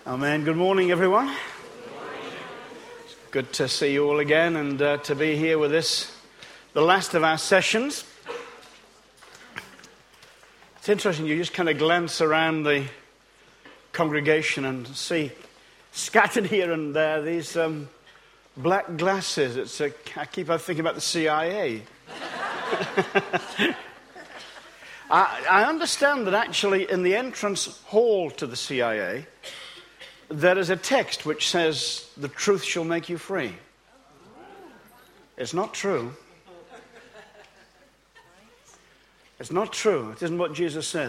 Amen. Good morning, everyone. It's good to see you all again and to be here with this, the last of our sessions. It's interesting, you just kind of glance around the congregation and see scattered here and there these black glasses. I keep on thinking about the CIA. I understand that actually in the entrance hall to the CIA, there is a text which says, "The truth shall make you free." It's not true. It's not true. It isn't what Jesus said.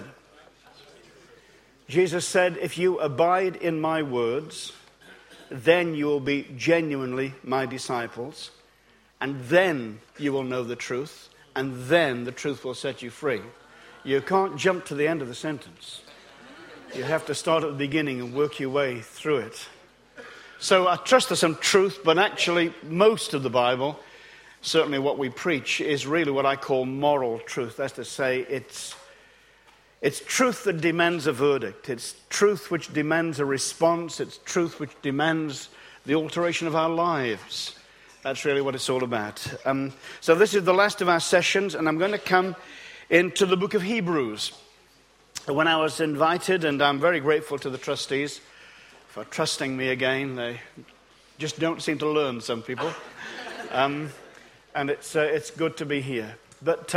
Jesus said, "If you abide in my words, then you will be genuinely my disciples, and then you will know the truth, and then the truth will set you free." You can't jump to the end of the sentence. You have to start at the beginning and work your way through it. So I trust there's some truth, but actually most of the Bible, certainly what we preach, is really what I call moral truth. That's to say, it's truth that demands a verdict. It's truth which demands a response. It's truth which demands the alteration of our lives. That's really what it's all about. So this is the last of our sessions, and I'm going to come into the book of Hebrews. When I was invited, and I'm very grateful to the trustees for trusting me again. They just don't seem to learn, some people. And it's good to be here. But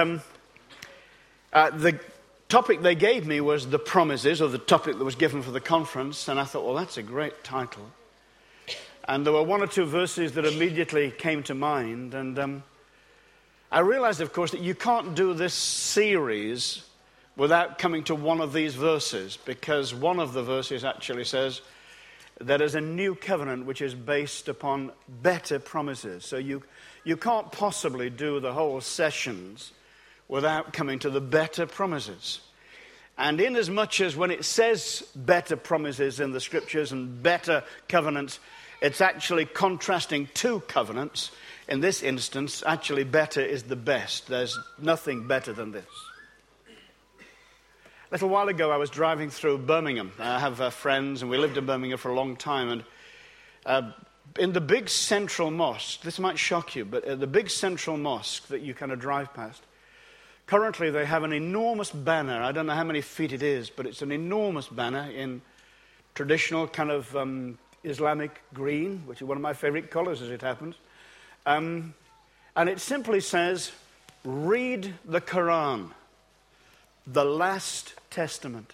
the topic they gave me was the promises, or the topic that was given for the conference. And I thought, well, that's a great title. And there were one or two verses that immediately came to mind. And I realized, of course, that you can't do this series without coming to one of these verses, because one of the verses actually says there is a new covenant which is based upon better promises. So you can't possibly do the whole sessions without coming to the better promises. And inasmuch as when it says better promises in the scriptures and better covenants, it's actually contrasting two covenants. In this instance, actually better is the best. There's nothing better than this. A little while ago, I was driving through Birmingham. I have friends, and we lived in Birmingham for a long time. And in the big central mosque, this might shock you, but the big central mosque that you kind of drive past, currently they have an enormous banner. I don't know how many feet it is, but it's an enormous banner in traditional kind of Islamic green, which is one of my favorite colors as it happens. And it simply says, "Read the Quran, the last Testament."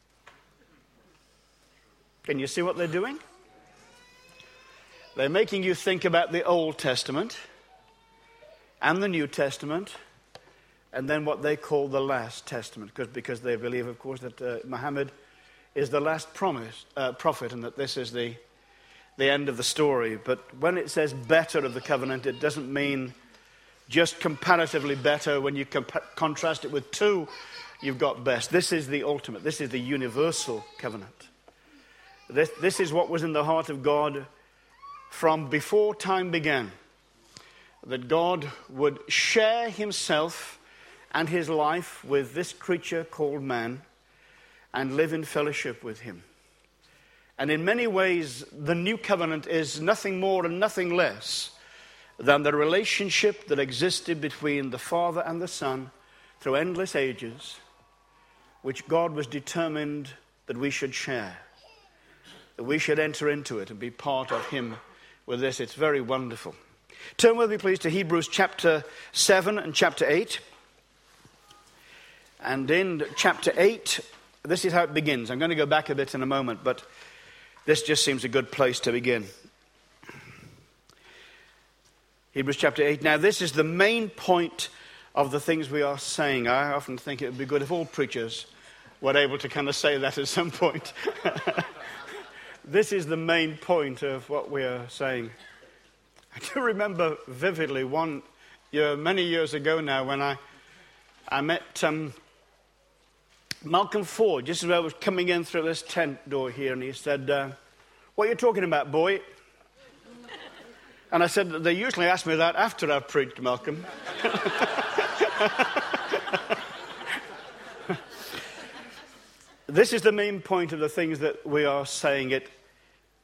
Can you see what they're doing? They're making you think about the Old Testament and the New Testament, and then what they call the last Testament, because they believe, of course, that Muhammad is the last prophet, and that this is the end of the story. But when it says better of the covenant, it doesn't mean just comparatively better. When you contrast it with two, you've got best. This is the ultimate. This is the universal covenant. This is what was in the heart of God from before time began. That God would share himself and his life with this creature called man and live in fellowship with him. And in many ways, the new covenant is nothing more and nothing less than the relationship that existed between the Father and the Son through endless ages, which God was determined that we should share, that we should enter into it and be part of him with this. It's very wonderful. Turn with me, please, to Hebrews chapter 7 and chapter 8. And in chapter 8, this is how it begins. I'm going to go back a bit in a moment, but this just seems a good place to begin. Hebrews chapter 8. Now, this is the main point of the things we are saying. I often think it would be good if all preachers were able to kind of say that at some point. This is the main point of what we are saying. I do remember vividly one year, many years ago now, when I met Malcolm Ford, just as I was coming in through this tent door here, and he said, "What are you talking about, boy?" And I said, "They usually ask me that after I've preached, Malcolm." This is the main point of the things that we are saying.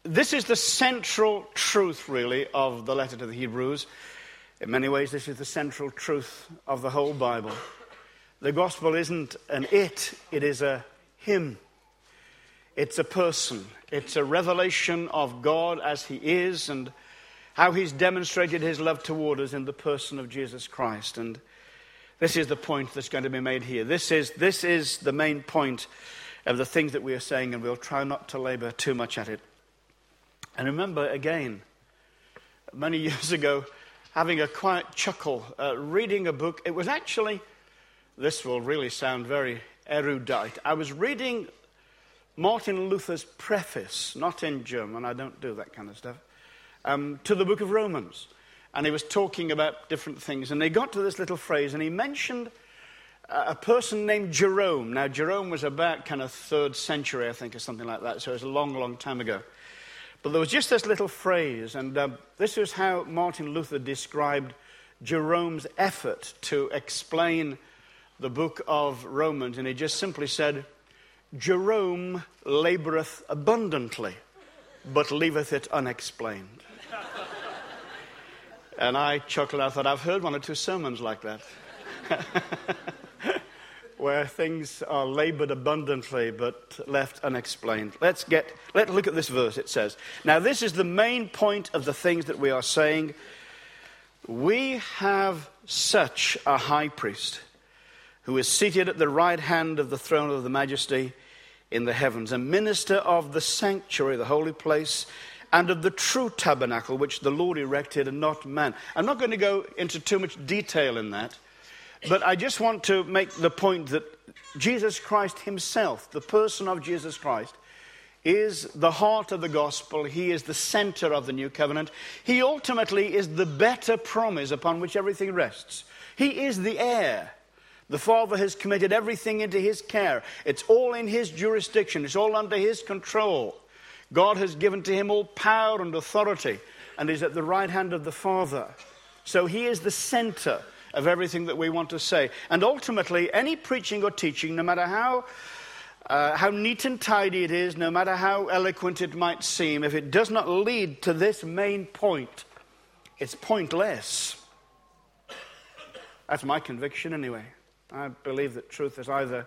this is the central truth, really, of the letter to the Hebrews. In many ways, this is the central truth of the whole Bible. The gospel isn't an it is a him. It's a person. It's a revelation of God as he is and how he's demonstrated his love toward us in the person of Jesus Christ. And this is the point that's going to be made here. This is the main point of the things that we are saying, and we'll try not to labor too much at it. And remember, again, many years ago, having a quiet chuckle, reading a book. It was actually, this will really sound very erudite. I was reading Martin Luther's preface, not in German, I don't do that kind of stuff, to the book of Romans. And he was talking about different things. And they got to this little phrase, and he mentioned a person named Jerome. Now, Jerome was about kind of 3rd century, I think, or something like that. So it was a long, long time ago. But there was just this little phrase, and this is how Martin Luther described Jerome's effort to explain the book of Romans. And he just simply said, Jerome laboreth abundantly, but leaveth it unexplained. And I chuckled. I thought, I've heard 1 or 2 sermons like that. Where things are labored abundantly but left unexplained. Let's look at this verse. It says, now this is the main point of the things that we are saying. We have such a high priest who is seated at the right hand of the throne of the majesty in the heavens, a minister of the sanctuary, the holy place, and of the true tabernacle which the Lord erected and not man. I'm not going to go into too much detail in that. But I just want to make the point that Jesus Christ himself, the person of Jesus Christ, is the heart of the gospel. He is the center of the new covenant. He ultimately is the better promise upon which everything rests. He is the heir. The Father has committed everything into his care. It's all in his jurisdiction. It's all under his control. God has given to him all power and authority and is at the right hand of the Father. So he is the center of everything that we want to say. And ultimately, any preaching or teaching, no matter how neat and tidy it is, no matter how eloquent it might seem, if it does not lead to this main point, it's pointless. That's my conviction anyway. I believe that truth is either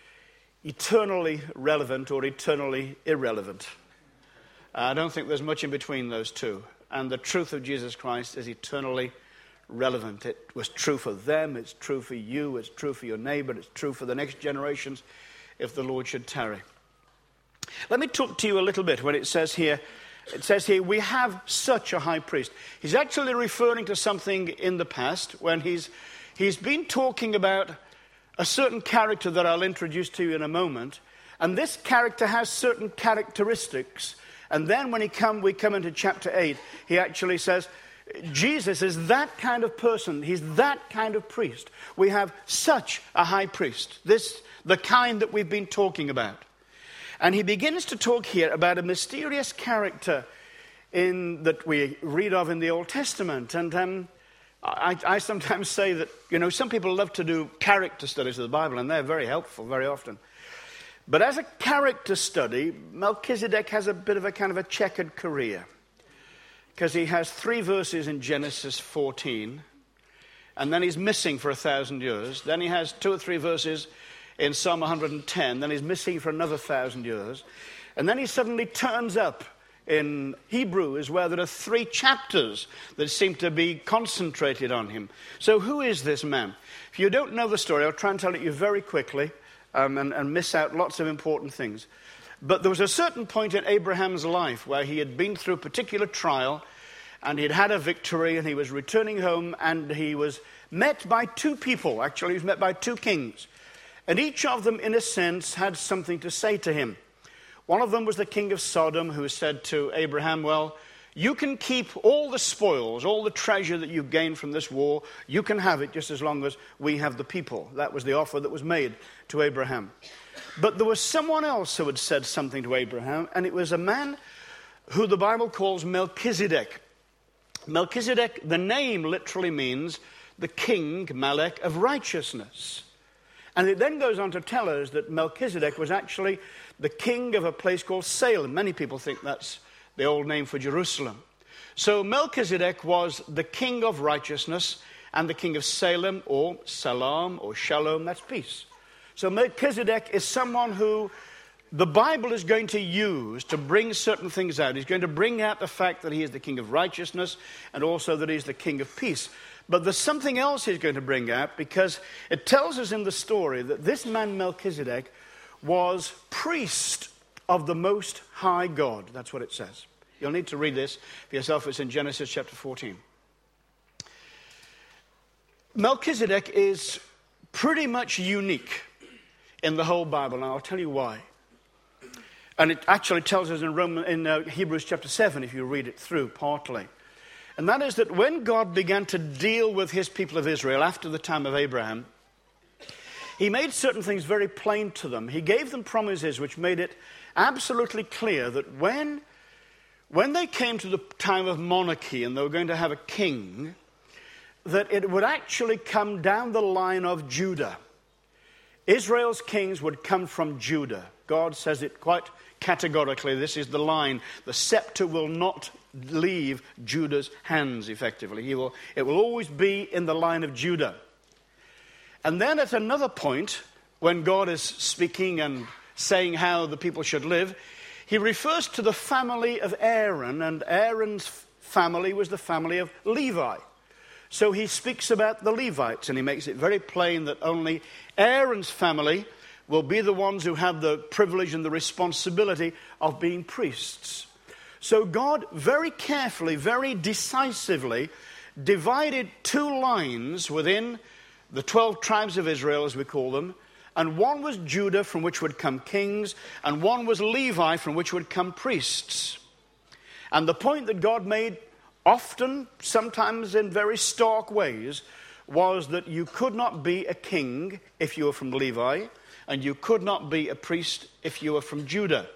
eternally relevant or eternally irrelevant. I don't think there's much in between those two. And the truth of Jesus Christ is eternally relevant. It was true for them, it's true for you, it's true for your neighbor, it's true for the next generations if the Lord should tarry. Let me talk to you a little bit when it says here, we have such a high priest. He's actually referring to something in the past when he's been talking about a certain character that I'll introduce to you in a moment, and this character has certain characteristics, and then when we come into chapter 8, he actually says, Jesus is that kind of person. He's that kind of priest. We have such a high priest. The kind that we've been talking about. And he begins to talk here about a mysterious character that we read of in the Old Testament. And I sometimes say that, some people love to do character studies of the Bible, and they're very helpful very often. But as a character study, Melchizedek has a bit of a kind of a checkered career. Because he has 3 verses in Genesis 14, and then he's missing for 1,000 years. Then he has 2 or 3 verses in Psalm 110, then he's missing for another 1,000 years. And then he suddenly turns up in Hebrews, where there are 3 chapters that seem to be concentrated on him. So who is this man? If you don't know the story, I'll try and tell it you very quickly and miss out lots of important things. But there was a certain point in Abraham's life where he had been through a particular trial and he'd had a victory and he was returning home and he was met by 2 people. Actually, he was met by 2 kings. And each of them, in a sense, had something to say to him. One of them was the king of Sodom, who said to Abraham, well, you can keep all the spoils, all the treasure that you've gained from this war. You can have it just as long as we have the people. That was the offer that was made to Abraham. But there was someone else who had said something to Abraham, and it was a man who the Bible calls Melchizedek. Melchizedek, the name literally means the king, Melech, of righteousness. And it then goes on to tell us that Melchizedek was actually the king of a place called Salem. Many people think that's the old name for Jerusalem. So Melchizedek was the king of righteousness and the king of Salem, or Salam, or Shalom, that's peace. So Melchizedek is someone who the Bible is going to use to bring certain things out. He's going to bring out the fact that he is the king of righteousness and also that he's the king of peace. But there's something else he's going to bring out, because it tells us in the story that this man Melchizedek was priest of the Most High God. That's what it says. You'll need to read this for yourself. It's in Genesis chapter 14. Melchizedek is pretty much unique in the whole Bible, and I'll tell you why. And it actually tells us in Hebrews chapter 7, if you read it through partly. And that is that when God began to deal with his people of Israel after the time of Abraham, he made certain things very plain to them. He gave them promises which made it absolutely clear that when they came to the time of monarchy and they were going to have a king, that it would actually come down the line of Judah. Israel's kings would come from Judah. God says it quite categorically. This is the line. The scepter will not leave Judah's hands, effectively. It will always be in the line of Judah. And then at another point, when God is speaking and saying how the people should live, he refers to the family of Aaron, and Aaron's family was the family of Levi. So he speaks about the Levites, and he makes it very plain that only Aaron's family will be the ones who have the privilege and the responsibility of being priests. So God very carefully, very decisively divided two lines within the 12 tribes of Israel, as we call them, and one was Judah, from which would come kings, and one was Levi, from which would come priests. And the point that God made often, sometimes in very stark ways, was that you could not be a king if you were from Levi, and you could not be a priest if you were from Judah.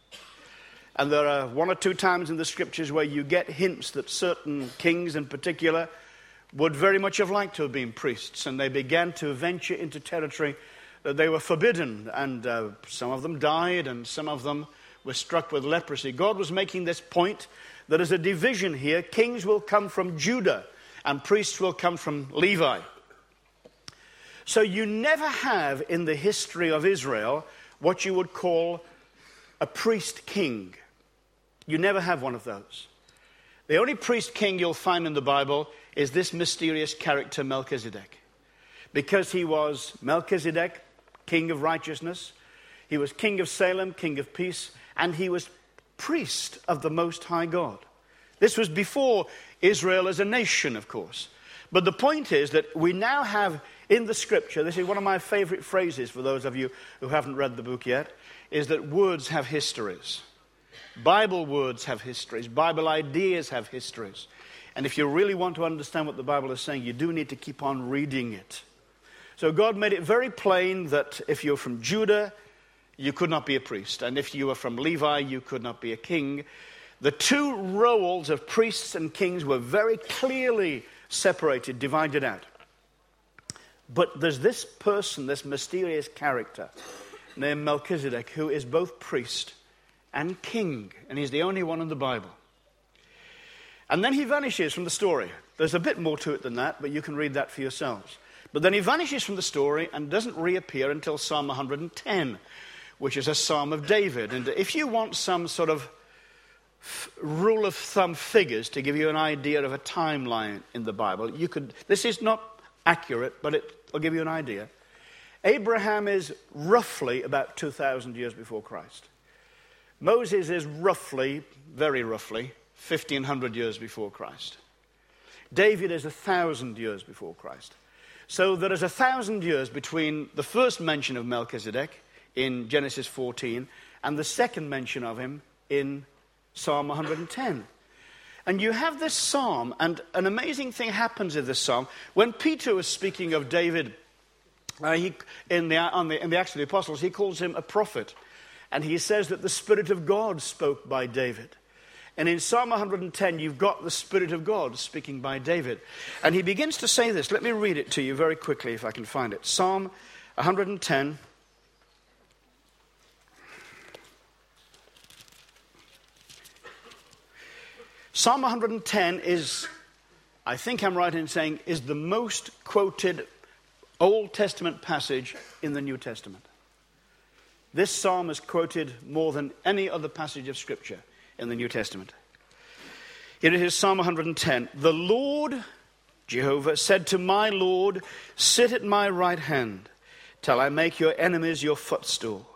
And there are one or two times in the scriptures where you get hints that certain kings in particular would very much have liked to have been priests, and they began to venture into territory that they were forbidden, and some of them died, and some of them were struck with leprosy. God was making this point that as a division here, kings will come from Judah, and priests will come from Levi. So you never have in the history of Israel what you would call a priest king. You never have one of those. The only priest king you'll find in the Bible is this mysterious character Melchizedek. Because he was Melchizedek, king of righteousness, he was king of Salem, king of peace, and he was priest of the Most High God. This was before Israel as a nation, of course. But the point is that we now have in the scripture, this is one of my favorite phrases for those of you who haven't read the book yet, is that words have histories. Bible words have histories. Bible ideas have histories. And if you really want to understand what the Bible is saying, you do need to keep on reading it. So God made it very plain that if you're from Judah, you could not be a priest. And if you were from Levi, you could not be a king. The two roles of priests and kings were very clearly separated, divided out. But there's this person, this mysterious character named Melchizedek, who is both priest and king. And he's the only one in the Bible. And then he vanishes from the story. There's a bit more to it than that, but you can read that for yourselves. But then he vanishes from the story and doesn't reappear until Psalm 110, which is a psalm of David. And if you want some sort of rule of thumb figures to give you an idea of a timeline in the Bible, you could. This is not accurate, but it'll give you an idea. Abraham is roughly about 2,000 years before Christ. Moses is roughly, very roughly, 1,500 years before Christ. David is 1,000 years before Christ. So there is 1,000 years between the first mention of Melchizedek in Genesis 14 and the second mention of him in Psalm 110. And you have this psalm, and an amazing thing happens in this psalm. When Peter was speaking of David, in the Acts of the Apostles, he calls him a prophet. And he says that the Spirit of God spoke by David. And in Psalm 110, you've got the Spirit of God speaking by David. And he begins to say this. Let me read it to you very quickly if I can find it. Psalm 110. Psalm 110 is, I think I'm right in saying, is the most quoted Old Testament passage in the New Testament. This psalm is quoted more than any other passage of Scripture in the New Testament. Here it is, Psalm 110. The Lord, Jehovah, said to my Lord, sit at my right hand till I make your enemies your footstool.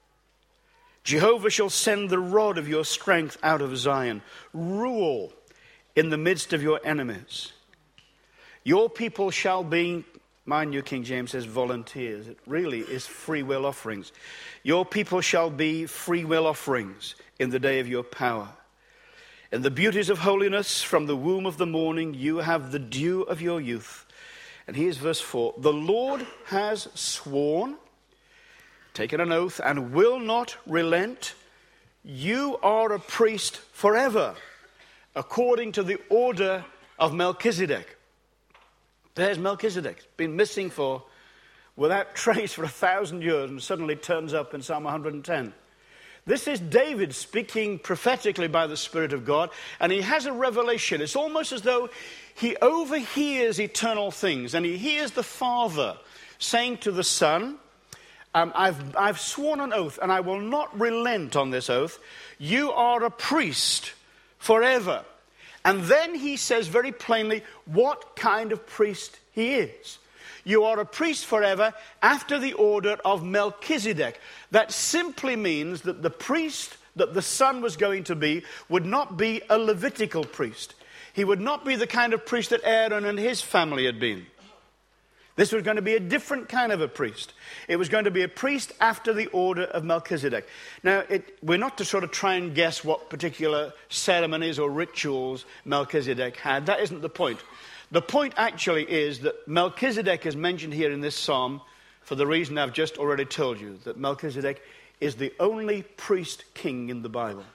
Jehovah shall send the rod of your strength out of Zion. Rule in the midst of your enemies. Your people shall be, my New King James says volunteers. It really is free will offerings. Your people shall be free will offerings in the day of your power. In the beauties of holiness, from the womb of the morning, you have the dew of your youth. And here's verse 4. The Lord has sworn, taken an oath, and will not relent. You are a priest forever, according to the order of Melchizedek. There's Melchizedek. Been missing without trace for 1,000 years, and suddenly turns up in Psalm 110. This is David speaking prophetically by the Spirit of God, and he has a revelation. It's almost as though he overhears eternal things, and he hears the Father saying to the Son, I've sworn an oath, and I will not relent on this oath. You are a priest forever. And then he says very plainly what kind of priest he is. You are a priest forever after the order of Melchizedek. That simply means that the priest that the Son was going to be would not be a Levitical priest. He would not be the kind of priest that Aaron and his family had been. This was going to be a different kind of a priest. It was going to be a priest after the order of Melchizedek. Now, we're not to sort of try and guess what particular ceremonies or rituals Melchizedek had. That isn't the point. The point actually is that Melchizedek is mentioned here in this psalm for the reason I've just already told you, that Melchizedek is the only priest king in the Bible.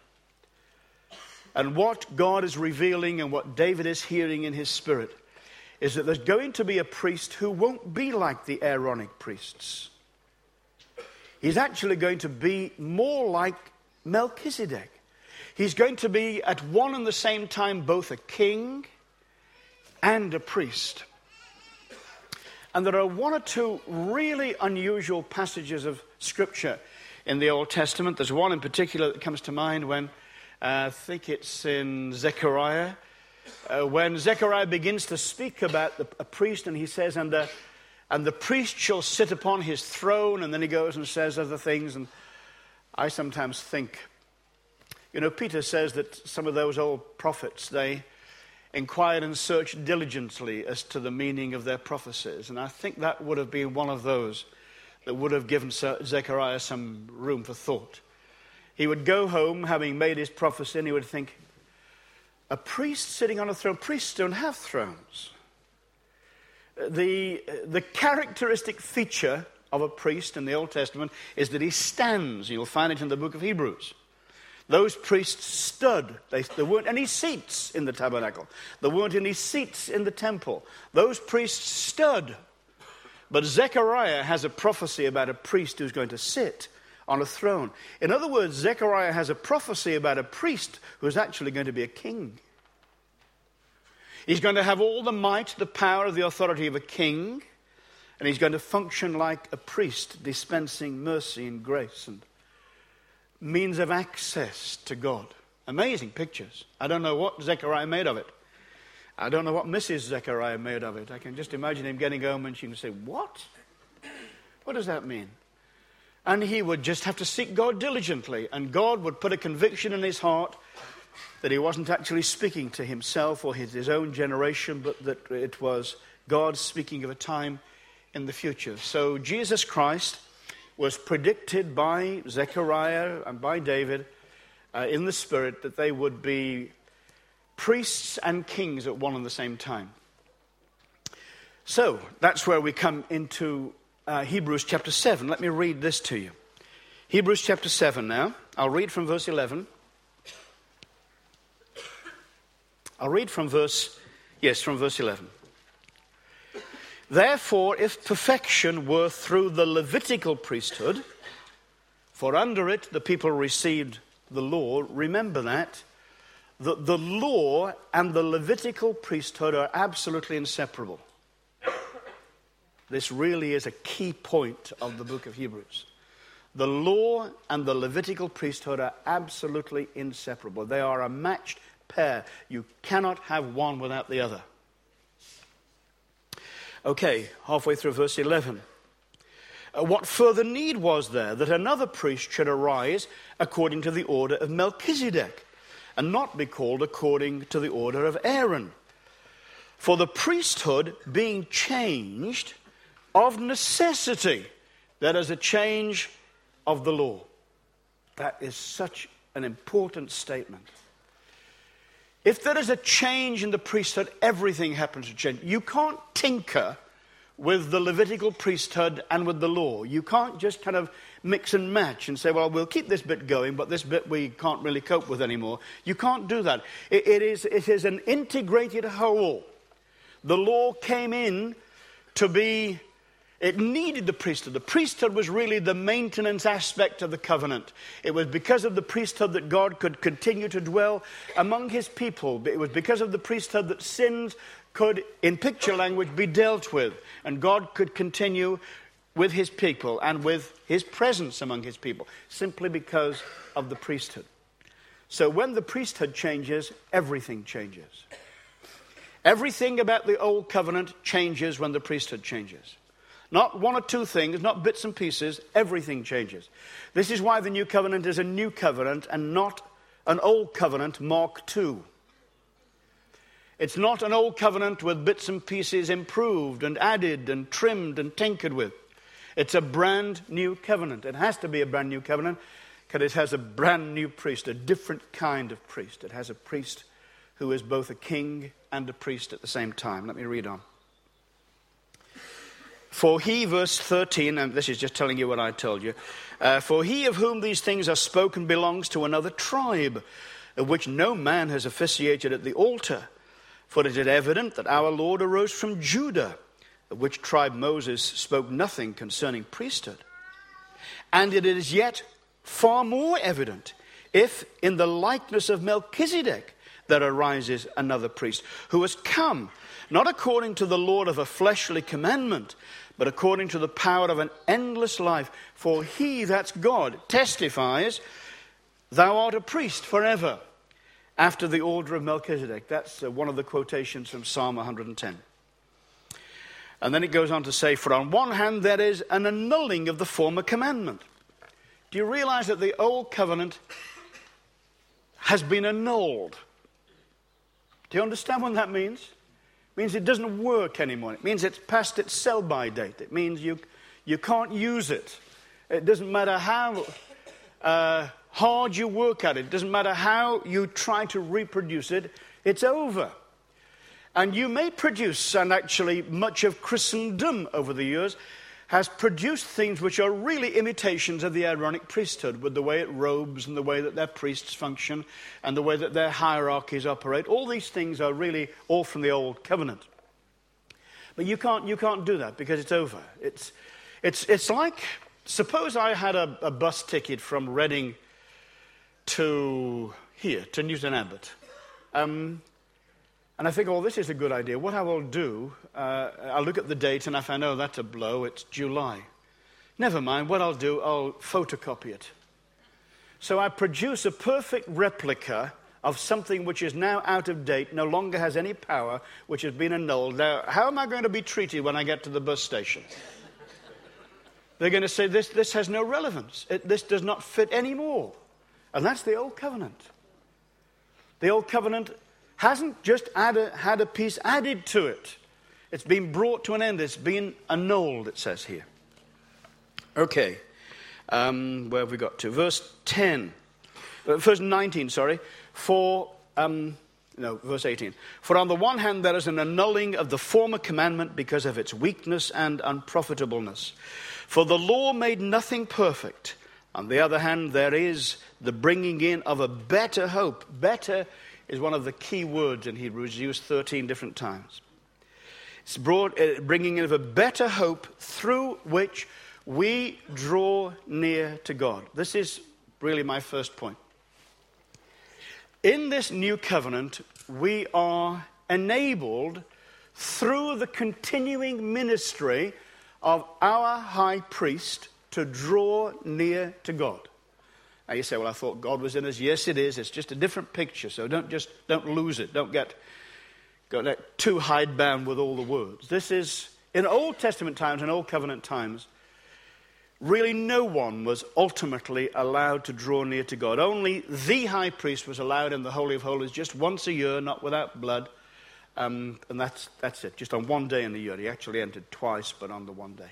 And what God is revealing and what David is hearing in his spirit is that there's going to be a priest who won't be like the Aaronic priests. He's actually going to be more like Melchizedek. He's going to be at one and the same time both a king and a priest. And there are one or two really unusual passages of Scripture in the Old Testament. There's one in particular that comes to mind when, I think it's in Zechariah, when Zechariah begins to speak about a priest, and he says, and the priest shall sit upon his throne, and then he goes and says other things. And I sometimes think, Peter says that some of those old prophets, they inquired and searched diligently as to the meaning of their prophecies. And I think that would have been one of those that would have given Zechariah some room for thought. He would go home, having made his prophecy, and he would think, a priest sitting on a throne. Priests don't have thrones. The characteristic feature of a priest in the Old Testament is that he stands. You'll find it in the book of Hebrews. Those priests stood. There weren't any seats in the tabernacle. There weren't any seats in the temple. Those priests stood. But Zechariah has a prophecy about a priest who's going to sit on a throne. In other words, Zechariah has a prophecy about a priest who's actually going to be a king. He's going to have all the might, the power, the authority of a king, and he's going to function like a priest, dispensing mercy and grace and means of access to God. Amazing pictures. I don't know what Zechariah made of it. I don't know what Mrs. Zechariah made of it. I can just imagine him getting home and she can say, what? What does that mean? And he would just have to seek God diligently. And God would put a conviction in his heart that he wasn't actually speaking to himself or his own generation, but that it was God speaking of a time in the future. So Jesus Christ was predicted by Zechariah and by David in the Spirit that they would be priests and kings at one and the same time. So that's where we come into Hebrews chapter 7. Let me read this to you. Hebrews chapter 7 now. I'll read from verse 11. From verse 11. Therefore, if perfection were through the Levitical priesthood, for under it the people received the law, remember that, the law and the Levitical priesthood are absolutely inseparable. This really is a key point of the book of Hebrews. The law and the Levitical priesthood are absolutely inseparable. They are a matched pair. You cannot have one without the other. Okay, halfway through verse 11. What further need was there that another priest should arise according to the order of Melchizedek, and not be called according to the order of Aaron? For the priesthood being changed of necessity, that is a change of the law. That is such an important statement. If there is a change in the priesthood, everything happens to change. You can't tinker with the Levitical priesthood and with the law. You can't just kind of mix and match and say, well, we'll keep this bit going, but this bit we can't really cope with anymore. You can't do that. It is an integrated whole. The law came in to be, it needed the priesthood. The priesthood was really the maintenance aspect of the covenant. It was because of the priesthood that God could continue to dwell among his people. It was because of the priesthood that sins could, in picture language, be dealt with. And God could continue with his people and with his presence among his people, simply because of the priesthood. So when the priesthood changes, everything changes. Everything about the old covenant changes when the priesthood changes. Not one or two things, not bits and pieces, everything changes. This is why the new covenant is a new covenant and not an old covenant Mark II. It's not an old covenant with bits and pieces improved and added and trimmed and tinkered with. It's a brand new covenant. It has to be a brand new covenant because it has a brand new priest, a different kind of priest. It has a priest who is both a king and a priest at the same time. Let me read on. For he, verse 13, and this is just telling you what I told you. For he of whom these things are spoken belongs to another tribe, of which no man has officiated at the altar. For it is evident that our Lord arose from Judah, of which tribe Moses spoke nothing concerning priesthood. And it is yet far more evident if in the likeness of Melchizedek there arises another priest, who has come, not according to the law of a fleshly commandment, but according to the power of an endless life. For he, that's God, testifies, thou art a priest forever, after the order of Melchizedek. That's one of the quotations from Psalm 110. And then it goes on to say, for on one hand there is an annulling of the former commandment. Do you realize that the old covenant has been annulled? Do you understand what that means? It means it doesn't work anymore. It means it's past its sell-by date. It means you can't use it. It doesn't matter how hard you work at it. It doesn't matter how you try to reproduce it. It's over. And you may produce, and actually much of Christendom over the years has produced things which are really imitations of the Aaronic priesthood, with the way it robes and the way that their priests function and the way that their hierarchies operate. All these things are really all from the old covenant. But you can't do that because it's over. It's like, suppose I had a bus ticket from Reading to here, to Newton Abbot. And I think, oh, this is a good idea. What I will do, I'll look at the date and if I know that's a blow, it's July. Never mind, what I'll do, I'll photocopy it. So I produce a perfect replica of something which is now out of date, no longer has any power, which has been annulled. Now, how am I going to be treated when I get to the bus station? They're going to say, this has no relevance. This does not fit anymore. And that's the old covenant. The old covenant hasn't just had a piece added to it. It's been brought to an end. It's been annulled, it says here. Okay. Where have we got to? Verse 19, sorry. Verse 18. For on the one hand there is an annulling of the former commandment because of its weakness and unprofitableness. For the law made nothing perfect. On the other hand, there is the bringing in of a better hope. Better is one of the key words in Hebrews, used 13 different times. It's bringing in of a better hope through which we draw near to God. This is really my first point. In this new covenant, we are enabled through the continuing ministry of our high priest to draw near to God. Now you say, well, I thought God was in us. Yes, it is. It's just a different picture, so don't lose it. Don't get too hidebound with all the words. This is, in Old Testament times and Old Covenant times, really no one was ultimately allowed to draw near to God. Only the high priest was allowed in the Holy of Holies just once a year, not without blood. And that's it, just on one day in the year. He actually entered twice, but on the one day.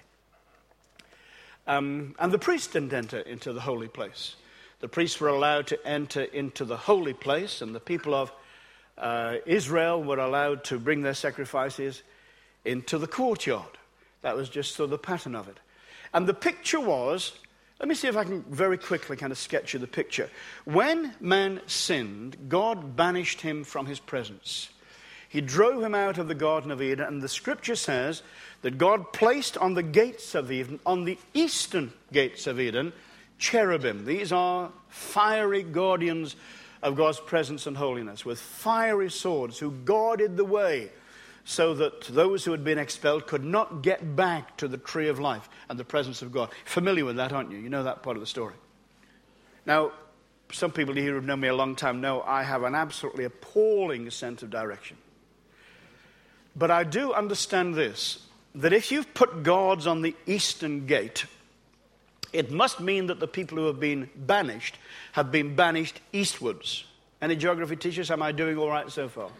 And the priest didn't enter into the holy place. The priests were allowed to enter into the holy place, and the people of Israel were allowed to bring their sacrifices into the courtyard. That was just so the pattern of it. And the picture was, let me see if I can very quickly kind of sketch you the picture. When man sinned, God banished him from his presence. He drove him out of the Garden of Eden, and the scripture says that God placed on the gates of Eden, on the eastern gates of Eden, cherubim. These are fiery guardians of God's presence and holiness, with fiery swords who guarded the way so that those who had been expelled could not get back to the tree of life and the presence of God. Familiar with that, aren't you? You know that part of the story. Now, some people here who've known me a long time know I have an absolutely appalling sense of direction. But I do understand this, that if you've put guards on the eastern gate, it must mean that the people who have been banished eastwards. Any geography teachers? Am I doing all right so far?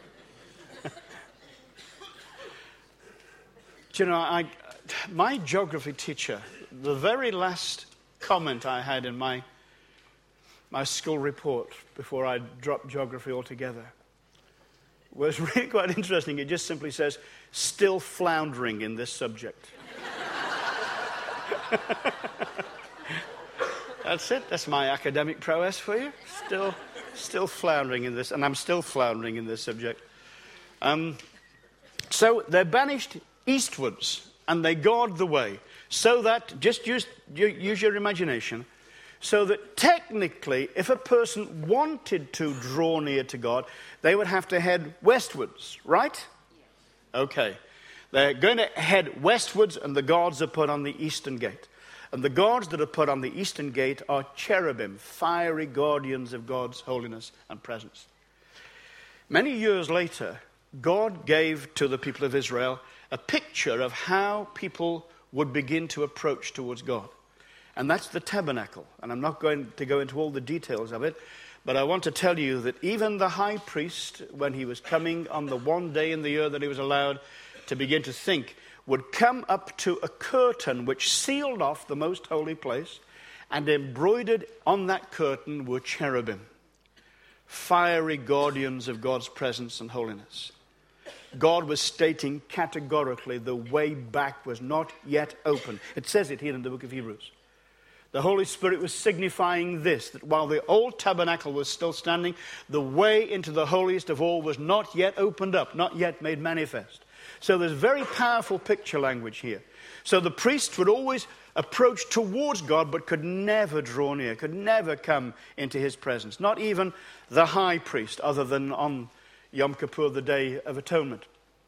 Do you know, my geography teacher, the very last comment I had in my school report before I dropped geography altogether was really quite interesting. It just simply says, still floundering in this subject. That's it. That's my academic prowess for you. Still floundering in this, and I'm still floundering in this subject. So they're banished eastwards, and they guard the way, so that, just use your imagination, so that technically, if a person wanted to draw near to God, they would have to head westwards, right? Okay. They're going to head westwards, and the guards are put on the eastern gate. And the guards that are put on the eastern gate are cherubim, fiery guardians of God's holiness and presence. Many years later, God gave to the people of Israel a picture of how people would begin to approach towards God. And that's the tabernacle. And I'm not going to go into all the details of it, but I want to tell you that even the high priest, when he was coming on the one day in the year that he was allowed to begin to think, would come up to a curtain which sealed off the most holy place, and embroidered on that curtain were cherubim, fiery guardians of God's presence and holiness. God was stating categorically the way back was not yet open. It says it here in the book of Hebrews. The Holy Spirit was signifying this, that while the old tabernacle was still standing, the way into the holiest of all was not yet opened up, not yet made manifest. So there's very powerful picture language here. So the priests would always approach towards God, but could never draw near, could never come into his presence. Not even the high priest, other than on Yom Kippur, the Day of Atonement.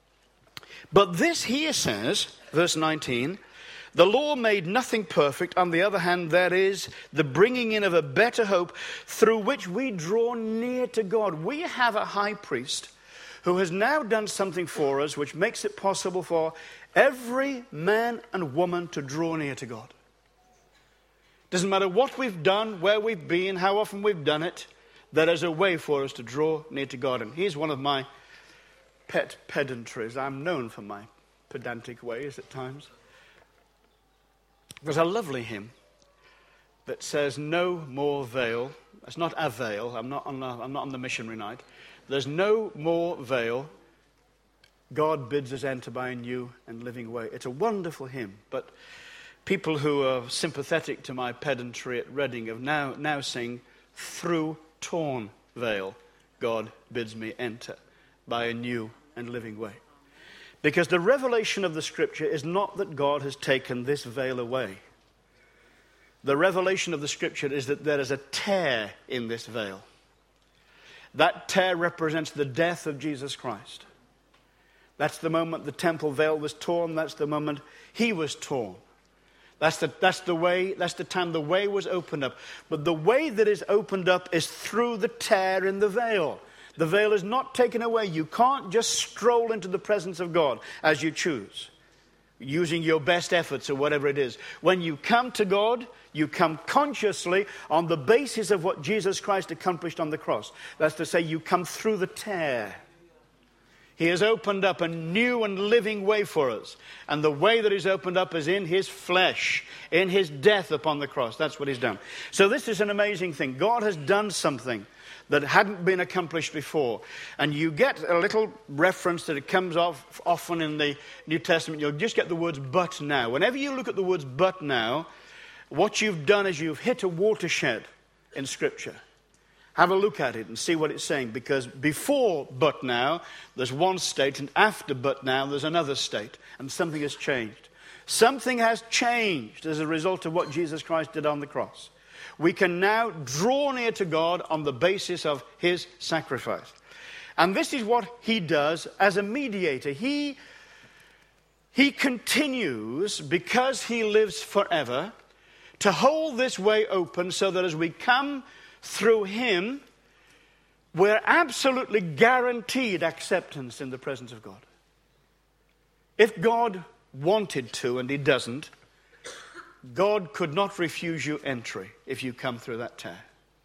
But this here says, verse 19, the law made nothing perfect. On the other hand, there is the bringing in of a better hope through which we draw near to God. We have a high priest who has now done something for us which makes it possible for every man and woman to draw near to God. Doesn't matter what we've done, where we've been, how often we've done it, there is a way for us to draw near to God. And here's one of my pet pedantries. I'm known for my pedantic ways at times. There's a lovely hymn that says, no more veil. It's not a veil. I'm not on the missionary night. There's no more veil. God bids us enter by a new and living way. It's a wonderful hymn, but people who are sympathetic to my pedantry at Reading have now sing, through torn veil, God bids me enter by a new and living way. Because the revelation of the Scripture is not that God has taken this veil away. The revelation of the Scripture is that there is a tear in this veil. That tear represents the death of Jesus Christ. That's the moment the temple veil was torn. That's the moment he was torn. That's the time the way was opened up. But the way that is opened up is through the tear in the veil. The veil is not taken away. You can't just stroll into the presence of God as you choose, using your best efforts or whatever it is. When you come to God, you come consciously on the basis of what Jesus Christ accomplished on the cross. That's to say, you come through the tear. He has opened up a new and living way for us. And the way that he's opened up is in his flesh, in his death upon the cross. That's what he's done. So this is an amazing thing. God has done something that hadn't been accomplished before. And you get a little reference that it comes off often in the New Testament. You'll just get the words "but now." Whenever you look at the words "but now," what you've done is you've hit a watershed in Scripture. Have a look at it and see what it's saying. Because before "but now," there's one state, and after "but now," there's another state. And something has changed. Something has changed as a result of what Jesus Christ did on the cross. We can now draw near to God on the basis of his sacrifice. And this is what he does as a mediator. He continues, because he lives forever, to hold this way open so that as we come through him, we're absolutely guaranteed acceptance in the presence of God. If God wanted to, and he doesn't, God could not refuse you entry if you come through that tear.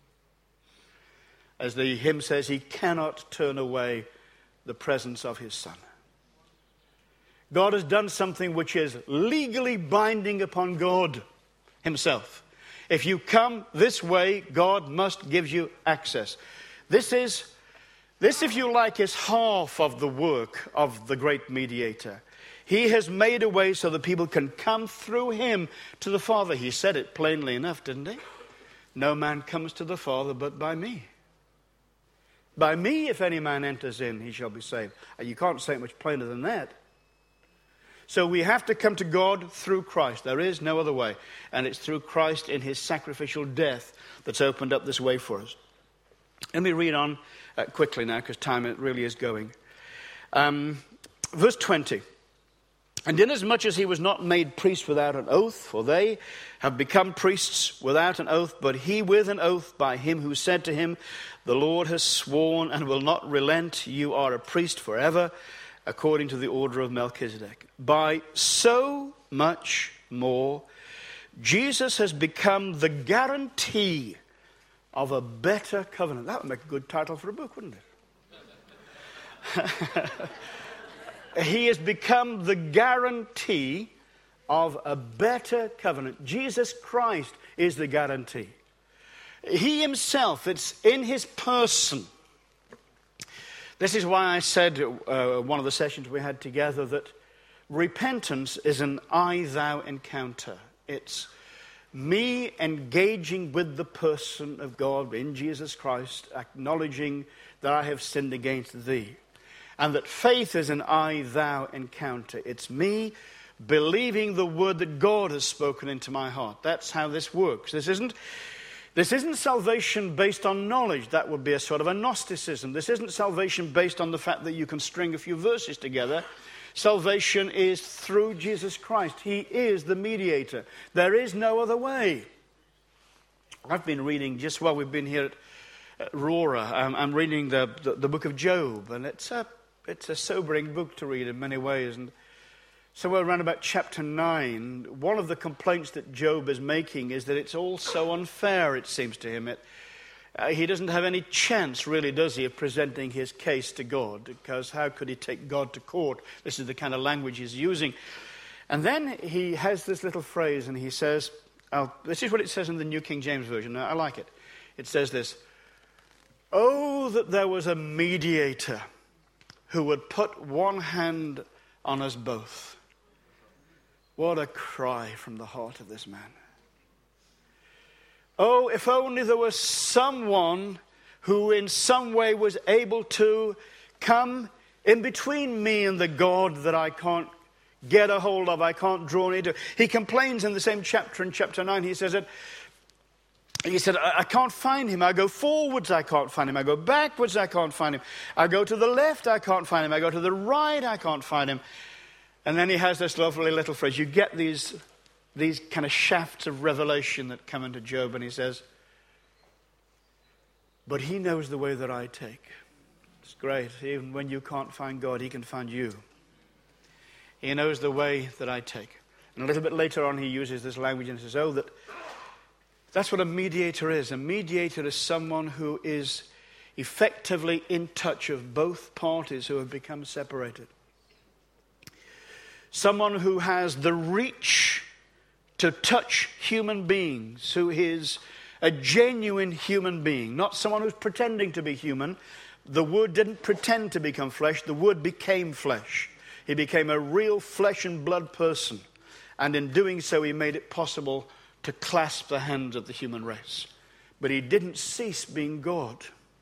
As the hymn says, he cannot turn away the presence of his Son. God has done something which is legally binding upon God himself. If you come this way, God must give you access. This, if you like, is half of the work of the great mediator. He has made a way so that people can come through him to the Father. He said it plainly enough, didn't he? No man comes to the Father but by me. By me, if any man enters in, he shall be saved. And you can't say it much plainer than that. So we have to come to God through Christ. There is no other way. And it's through Christ in his sacrificial death that's opened up this way for us. Let me read on quickly now, because time really is going. Verse 20. And inasmuch as he was not made priest without an oath, for they have become priests without an oath, but he with an oath by him who said to him, the Lord has sworn and will not relent, you are a priest forever, according to the order of Melchizedek. By so much more, Jesus has become the guarantee of a better covenant. That would make a good title for a book, wouldn't it? He has become the guarantee of a better covenant. Jesus Christ is the guarantee. He himself, it's in his person. This is why I said one of the sessions we had together that repentance is an I-thou encounter. It's me engaging with the person of God in Jesus Christ, acknowledging that I have sinned against thee. And that faith is an I-thou encounter. It's me believing the word that God has spoken into my heart. That's how this works. This isn't salvation based on knowledge. That would be a sort of a Gnosticism. This isn't salvation based on the fact that you can string a few verses together. Salvation is through Jesus Christ. He is the mediator. There is no other way. I've been reading, just while we've been here at Aurora, I'm reading the book of Job, and it's a sobering book to read in many ways. And somewhere around about chapter 9, one of the complaints that Job is making is that it's all so unfair, it seems to him. He doesn't have any chance, really, does he, of presenting his case to God, because how could he take God to court? This is the kind of language he's using. And then he has this little phrase, and he says, this is what it says in the New King James Version. I like it. It says this, "Oh, that there was a mediator who would put one hand on us both." What a cry from the heart of this man. Oh, if only there was someone who in some way was able to come in between me and the God that I can't get a hold of, I can't draw near to. He complains in the same chapter, in chapter 9, he says that He said, I can't find him. I go forwards, I can't find him. I go backwards, I can't find him. I go to the left, I can't find him. I go to the right, I can't find him. And then he has this lovely little phrase. You get these kind of shafts of revelation that come into Job, and he says, but he knows the way that I take. It's great. Even when you can't find God, he can find you. He knows the way that I take. And a little bit later on, he uses this language and says, that's what a mediator is. A mediator is someone who is effectively in touch of both parties who have become separated. Someone who has the reach to touch human beings, who is a genuine human being, not someone who's pretending to be human. The Word didn't pretend to become flesh. The Word became flesh. He became a real flesh and blood person. And in doing so, he made it possible to clasp the hands of the human race. But he didn't cease being God.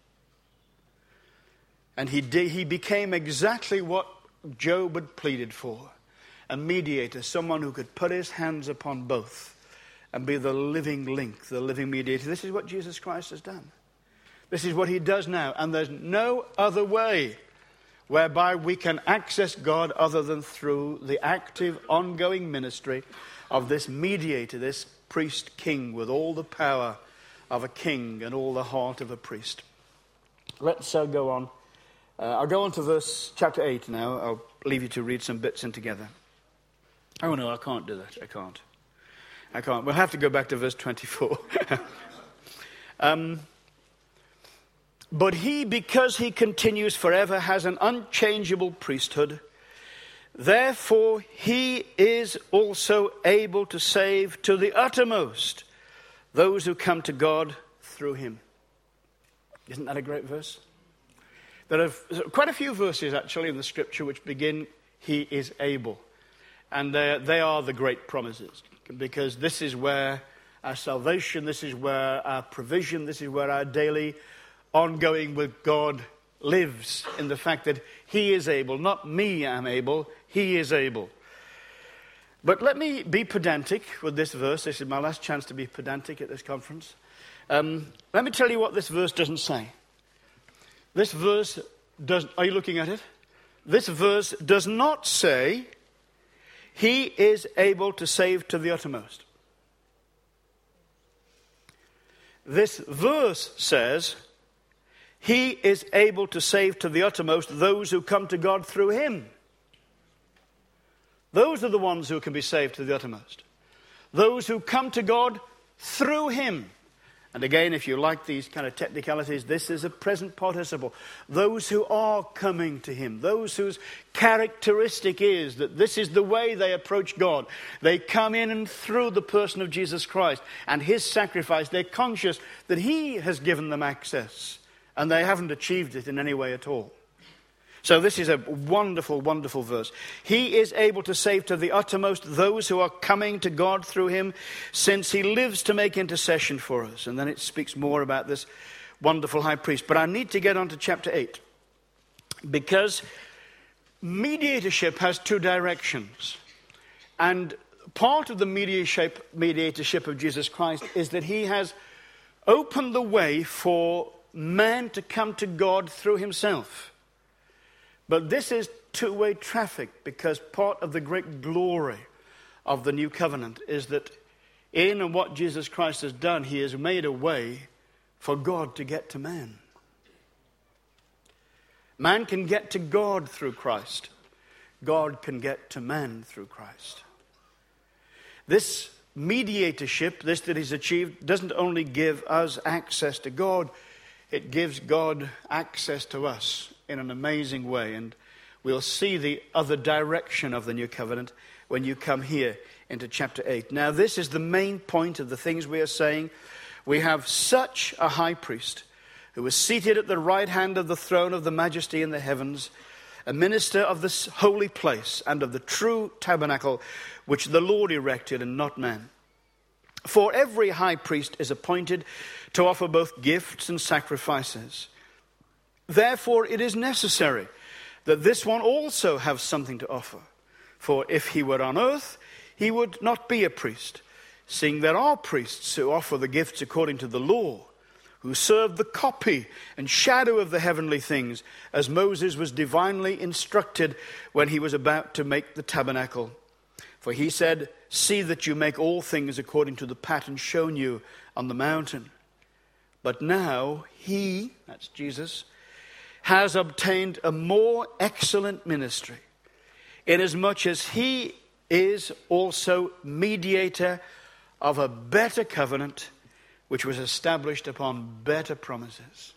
And he became exactly what Job had pleaded for. A mediator, someone who could put his hands upon both and be the living link, the living mediator. This is what Jesus Christ has done. This is what he does now. And there's no other way whereby we can access God other than through the active, ongoing ministry of this mediator, this priest king with all the power of a king and all the heart of a priest. Let's go on. I'll go on to chapter 8 now. I'll leave you to read some bits in together. Oh no, I can't do that. I can't. We'll have to go back to verse 24. But he, because he continues forever, has an unchangeable priesthood. Therefore, he is also able to save to the uttermost those who come to God through him. Isn't that a great verse? There are quite a few verses actually in the scripture which begin, he is able. And they are the great promises. Because this is where our salvation, this is where our provision, this is where our daily ongoing with God lives, in the fact that he is able. Not me am able, he is able. But let me be pedantic with this verse. This is my last chance to be pedantic at this conference. Let me tell you what this verse doesn't say. This verse are you looking at it? This verse does not say, he is able to save to the uttermost. This verse says, he is able to save to the uttermost those who come to God through him. Those are the ones who can be saved to the uttermost. Those who come to God through him. And again, if you like these kind of technicalities, this is a present participle. Those who are coming to him. Those whose characteristic is that this is the way they approach God. They come in and through the person of Jesus Christ and his sacrifice. They're conscious that he has given them access. And they haven't achieved it in any way at all. So this is a wonderful, wonderful verse. He is able to save to the uttermost those who are coming to God through him, since he lives to make intercession for us. And then it speaks more about this wonderful high priest. But I need to get on to chapter 8. Because mediatorship has two directions. And part of the mediatorship of Jesus Christ is that he has opened the way for man to come to God through himself. But this is two-way traffic, because part of the great glory of the new covenant is that in and what Jesus Christ has done, he has made a way for God to get to man. Man can get to God through Christ. God can get to man through Christ. This mediatorship, this that is achieved, doesn't only give us access to God, it gives God access to us in an amazing way. And we'll see the other direction of the new covenant when you come here into chapter 8. Now, this is the main point of the things we are saying. We have such a high priest who is seated at the right hand of the throne of the majesty in the heavens, a minister of this holy place and of the true tabernacle which the Lord erected and not man. For every high priest is appointed to offer both gifts and sacrifices. Therefore, it is necessary that this one also have something to offer. For if he were on earth, he would not be a priest, seeing there are priests who offer the gifts according to the law, who serve the copy and shadow of the heavenly things, as Moses was divinely instructed when he was about to make the tabernacle. For he said, see that you make all things according to the pattern shown you on the mountain. But now he," that's Jesus, "has obtained a more excellent ministry, inasmuch as he is also mediator of a better covenant, which was established upon better promises."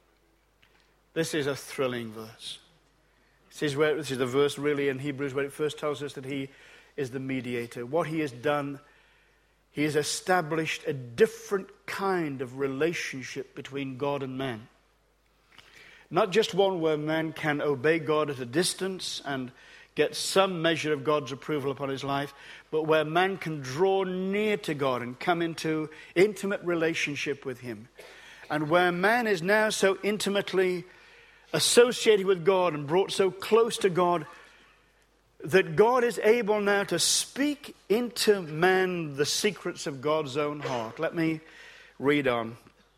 This is a thrilling verse. This is the verse really in Hebrews where it first tells us that he is the mediator. What he has done, he has established a different kind of relationship between God and man. Not just one where man can obey God at a distance and get some measure of God's approval upon his life, but where man can draw near to God and come into intimate relationship with him. And where man is now so intimately associated with God and brought so close to God that God is able now to speak into man the secrets of God's own heart. Let me read on.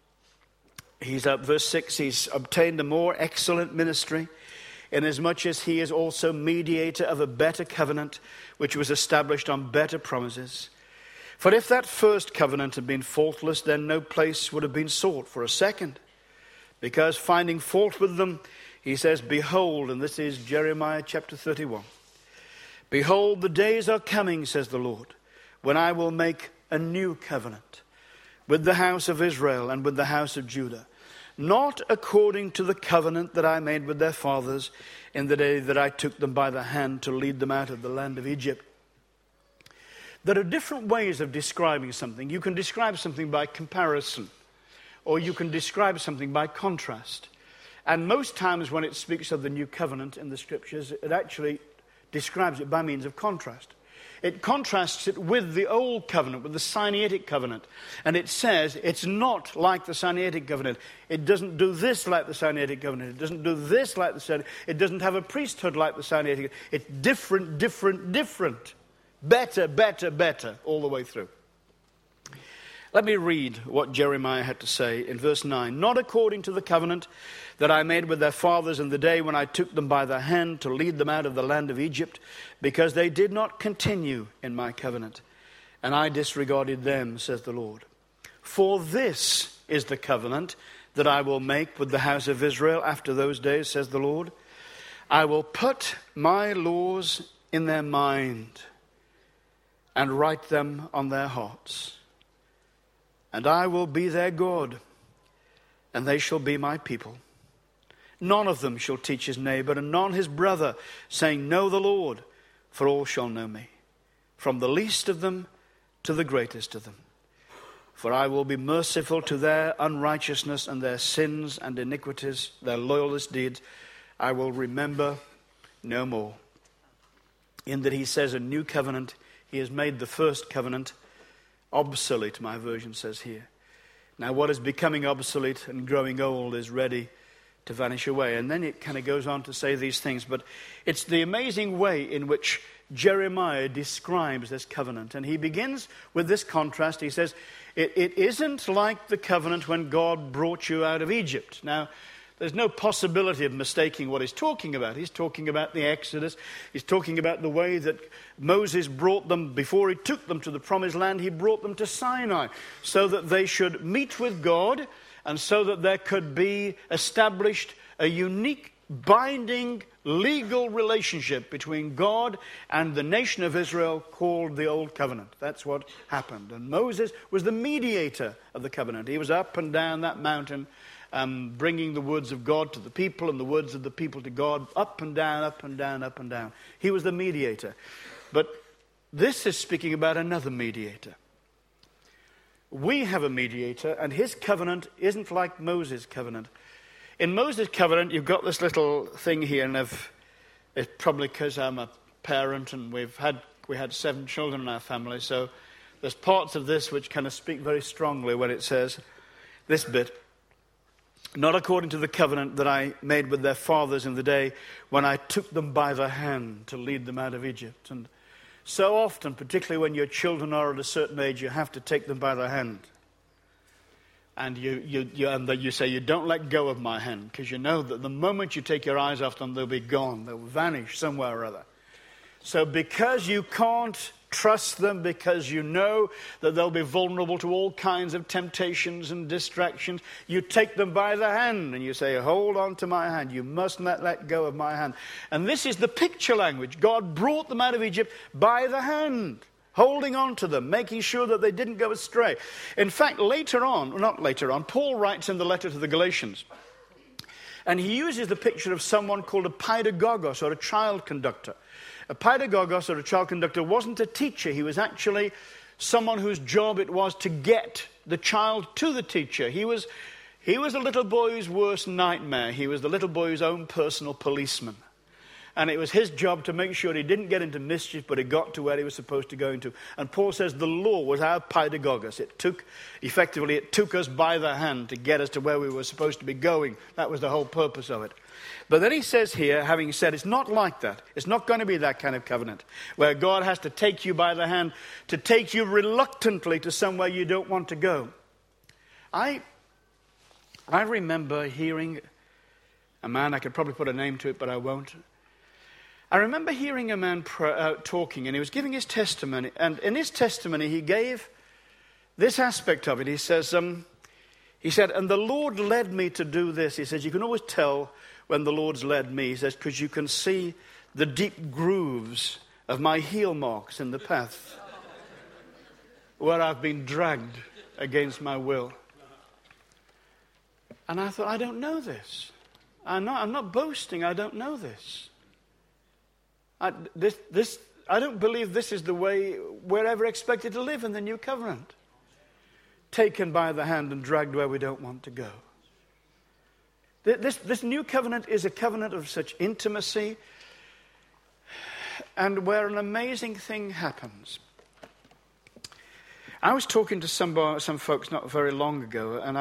He's up, verse 6, he's obtained a more excellent ministry, inasmuch as he is also mediator of a better covenant, which was established on better promises. For if that first covenant had been faultless, then no place would have been sought for a second. Because finding fault with them, he says, behold, and this is Jeremiah chapter 31. Behold, the days are coming, says the Lord, when I will make a new covenant with the house of Israel and with the house of Judah, not according to the covenant that I made with their fathers in the day that I took them by the hand to lead them out of the land of Egypt. There are different ways of describing something. You can describe something by comparison, or you can describe something by contrast. And most times when it speaks of the new covenant in the scriptures, it actually describes it by means of contrast. It contrasts it with the old covenant, with the Sinaitic covenant. And it says it's not like the Sinaitic covenant. It doesn't do this like the Sinaitic covenant. It doesn't do this like the Sinaitic. It doesn't have a priesthood like the Sinaitic. It's different, different, different. Better, better, better, all the way through. Let me read what Jeremiah had to say in verse 9. Not according to the covenant that I made with their fathers in the day when I took them by the hand to lead them out of the land of Egypt, because they did not continue in my covenant, and I disregarded them, says the Lord. For this is the covenant that I will make with the house of Israel after those days, says the Lord. I will put my laws in their mind and write them on their hearts. And I will be their God, and they shall be my people. None of them shall teach his neighbor, and none his brother, saying, know the Lord, for all shall know me, from the least of them to the greatest of them. For I will be merciful to their unrighteousness and their sins and iniquities, their loyalist deeds, I will remember no more. In that he says a new covenant, he has made the first covenant obsolete, my version says here. Now what is becoming obsolete and growing old is ready to vanish away. And then it kind of goes on to say these things. But it's the amazing way in which Jeremiah describes this covenant. And he begins with this contrast. He says, it isn't like the covenant when God brought you out of Egypt. Now, there's no possibility of mistaking what he's talking about. He's talking about the Exodus. He's talking about the way that Moses brought them, before he took them to the promised land, he brought them to Sinai so that they should meet with God and so that there could be established a unique, binding, legal relationship between God and the nation of Israel called the Old Covenant. That's what happened. And Moses was the mediator of the covenant. He was up and down that mountain, bringing the words of God to the people and the words of the people to God, up and down, up and down, up and down. He was the mediator. But this is speaking about another mediator. We have a mediator, and his covenant isn't like Moses' covenant. In Moses' covenant, you've got this little thing here, and it's probably because I'm a parent and we had 7 children in our family, so there's parts of this which kind of speak very strongly when it says this bit. Not according to the covenant that I made with their fathers in the day when I took them by the hand to lead them out of Egypt. And So often, particularly when your children are at a certain age, you have to take them by the hand. And you say, you don't let go of my hand, because you know that the moment you take your eyes off them, they'll be gone. They'll vanish somewhere or other. So because you can't trust them, because you know that they'll be vulnerable to all kinds of temptations and distractions, you take them by the hand and you say, hold on to my hand. You must not let go of my hand. And this is the picture language. God brought them out of Egypt by the hand, holding on to them, making sure that they didn't go astray. In fact, Paul writes in the letter to the Galatians, and he uses the picture of someone called a pedagogos, or a child conductor. A pedagogos, or a child conductor, wasn't a teacher. He was actually someone whose job it was to get the child to the teacher. He was a little boy's worst nightmare. He was the little boy's own personal policeman. And it was his job to make sure he didn't get into mischief, but he got to where he was supposed to go into. And Paul says the law was our pedagogos. It took us by the hand to get us to where we were supposed to be going. That was the whole purpose of it. But then he says here, having said it's not like that. It's not going to be that kind of covenant where God has to take you by the hand to take you reluctantly to somewhere you don't want to go. I remember hearing a man, I could probably put a name to it, but I won't. I remember hearing a man talking, and he was giving his testimony. And in his testimony, he gave this aspect of it. He said, and the Lord led me to do this. He says, you can always tell when the Lord's led me. He says, because you can see the deep grooves of my heel marks in the path where I've been dragged against my will. And I thought, I don't know this. I'm not boasting. I don't know this. I don't believe this is the way we're ever expected to live in the new covenant. Taken by the hand and dragged where we don't want to go. This new covenant is a covenant of such intimacy, and where an amazing thing happens. I was talking to some folks not very long ago, and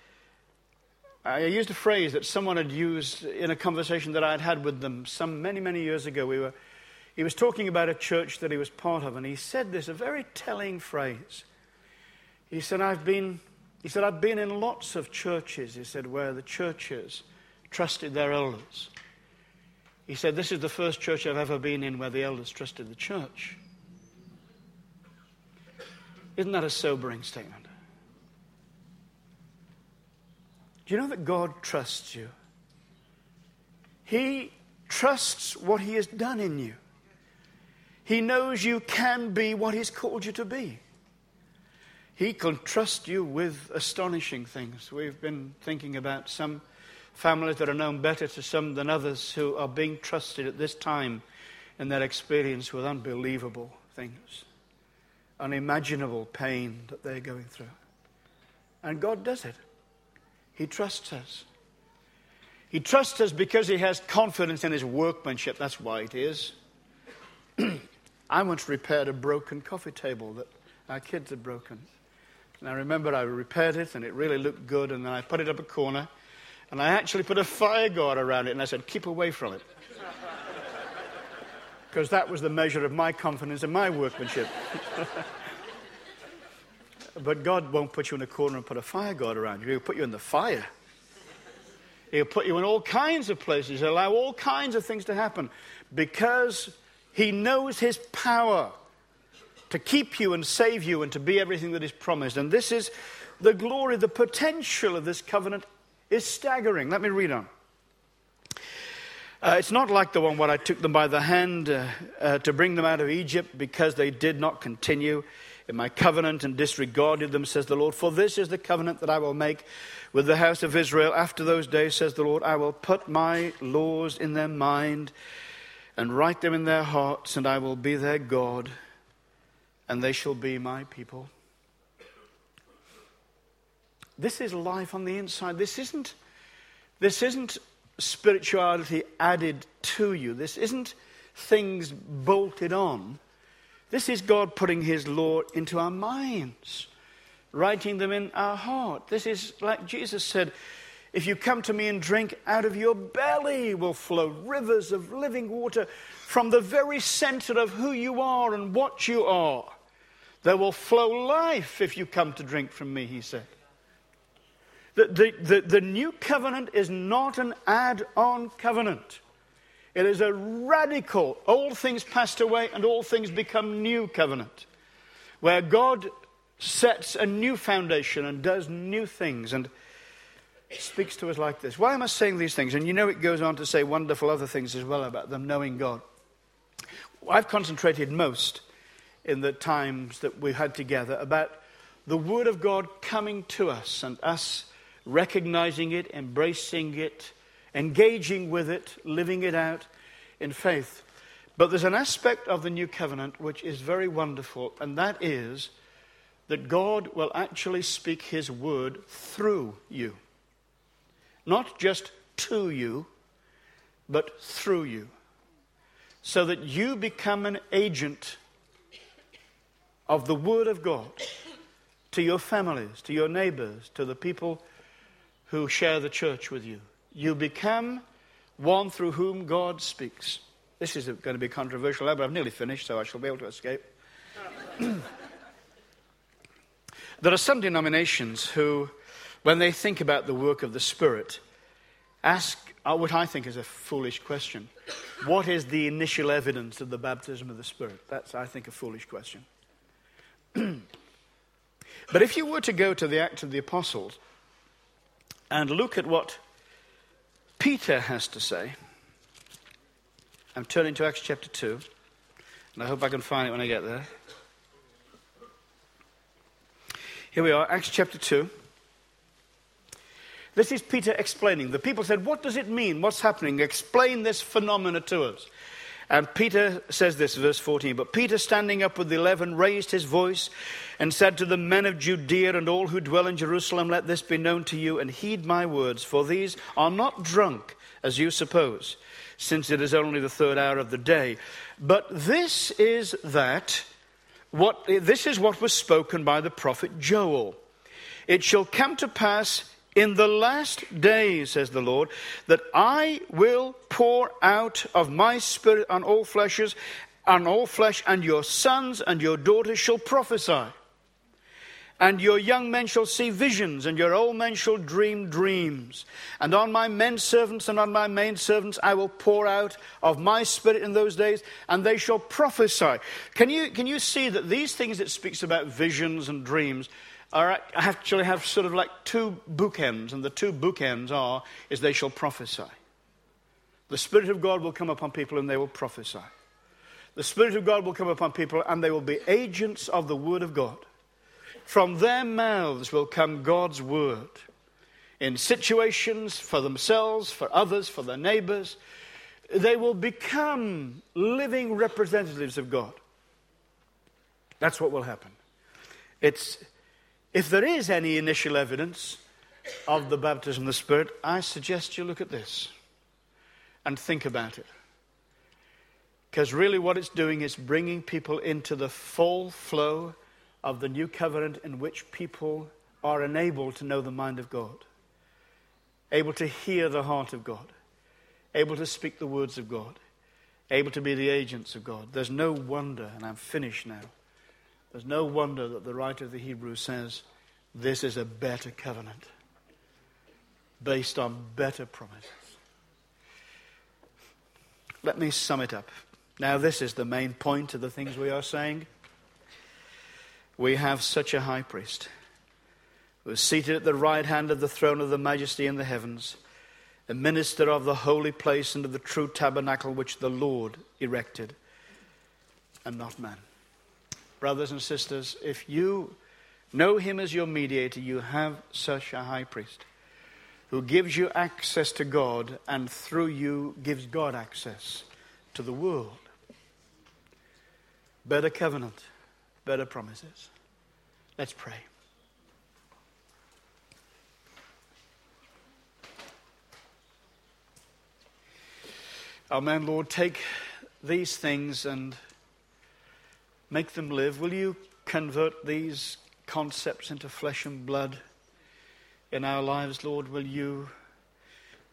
I used a phrase that someone had used in a conversation that I had with them many years ago. He was talking about a church that he was part of, and he said this, a very telling phrase. He said, I've been in lots of churches, he said, where the churches trusted their elders. He said, this is the first church I've ever been in where the elders trusted the church. Isn't that a sobering statement? Do you know that God trusts you? He trusts what he has done in you. He knows you can be what he's called you to be. He can trust you with astonishing things. We've been thinking about some families that are known better to some than others who are being trusted at this time in their experience with unbelievable things, unimaginable pain that they're going through. And God does it. He trusts us. He trusts us because he has confidence in his workmanship. That's why it is. I once repaired a broken coffee table that our kids had broken. And I remember I repaired it, and it really looked good, and then I put it up a corner, and I actually put a fire guard around it, and I said, keep away from it. Because that was the measure of my confidence in my workmanship. But God won't put you in a corner and put a fire guard around you. He'll put you in the fire. He'll put you in all kinds of places. He'll allow all kinds of things to happen because he knows his power to keep you and save you and to be everything that is promised. And this is the glory, the potential of this covenant is staggering. Let me read on. It's not like the one where I took them by the hand to bring them out of Egypt because they did not continue in my covenant and disregarded them, says the Lord. For this is the covenant that I will make with the house of Israel. After those days, says the Lord, I will put my laws in their mind and write them in their hearts, and I will be their God, and they shall be my people. This is life on the inside. This isn't spirituality added to you. This isn't things bolted on. This is God putting his law into our minds, writing them in our heart. This is like Jesus said, If you come to me and drink, out of your belly will flow rivers of living water from the very center of who you are and what you are. There will flow life if you come to drink from me, he said. The new covenant is not an add-on covenant. It is a radical, all things passed away and all things become new covenant, where God sets a new foundation and does new things and speaks to us like this. Why am I saying these things? And you know it goes on to say wonderful other things as well about them knowing God. I've concentrated most in the times that we've had together about the Word of God coming to us and us recognizing it, embracing it, engaging with it, living it out in faith. But there's an aspect of the new covenant which is very wonderful, and that is that God will actually speak his word through you. Not just to you, but through you. So that you become an agent of the word of God to your families, to your neighbors, to the people who share the church with you. You become one through whom God speaks. This is going to be controversial, but I've nearly finished, so I shall be able to escape. There are some denominations who, when they think about the work of the Spirit, ask what I think is a foolish question. What is the initial evidence of the baptism of the Spirit? That's, I think, a foolish question. But if you were to go to the Acts of the Apostles and look at what Peter has to say, I'm turning to Acts chapter 2, and I hope I can find it when I get there. Here we are, Acts chapter 2. This is Peter explaining. The people said, what does it mean? What's happening? Explain this phenomena to us. And Peter says this, verse 14. But Peter, standing up with the 11, raised his voice and said to the men of Judea and all who dwell in Jerusalem, let this be known to you and heed my words, for these are not drunk, as you suppose, since it is only the third hour of the day. But this is what was spoken by the prophet Joel. It shall come to pass in the last days, says the Lord, that I will pour out of my spirit on all flesh, and your sons and your daughters shall prophesy. And your young men shall see visions, and your old men shall dream dreams. And on my men servants and on my maid servants I will pour out of my spirit in those days, and they shall prophesy. Can you see that these things that speaks about visions and dreams actually have sort of like two bookends, and the two bookends is they shall prophesy. The Spirit of God will come upon people and they will prophesy. The Spirit of God will come upon people and they will be agents of the Word of God. From their mouths will come God's Word in situations for themselves, for others, for their neighbors. They will become living representatives of God. That's what will happen. If there is any initial evidence of the baptism of the Spirit, I suggest you look at this and think about it. Because really what it's doing is bringing people into the full flow of the new covenant in which people are enabled to know the mind of God, able to hear the heart of God, able to speak the words of God, able to be the agents of God. There's no wonder, and I'm finished now, there's no wonder that the writer of the Hebrews says this is a better covenant based on better promises. Let me sum it up. Now this is the main point of the things we are saying. We have such a high priest who is seated at the right hand of the throne of the majesty in the heavens, a minister of the holy place and of the true tabernacle which the Lord erected, and not man. Brothers and sisters, if you know him as your mediator, you have such a high priest who gives you access to God and through you gives God access to the world. Better covenant, better promises. Let's pray. Amen, Lord, take these things and make them live. Will you convert these concepts into flesh and blood in our lives, Lord? Will you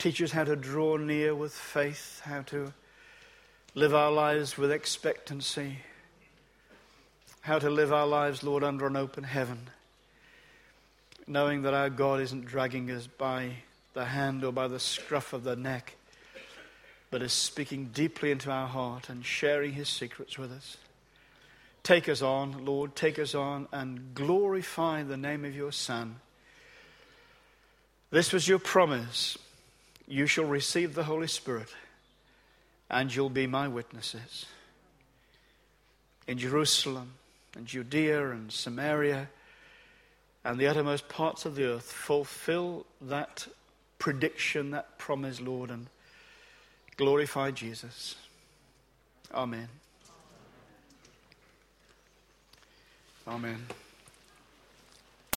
Teach us how to draw near with faith, how to live our lives with expectancy, how to live our lives, Lord, under an open heaven, knowing that our God isn't dragging us by the hand or by the scruff of the neck, but is speaking deeply into our heart and sharing his secrets with us. Take us on, Lord, take us on and glorify the name of your Son. This was your promise. You shall receive the Holy Spirit, and you'll be my witnesses. In Jerusalem, and Judea, and Samaria, and the uttermost parts of the earth, fulfill that prediction, that promise, Lord, and glorify Jesus. Amen. Amen.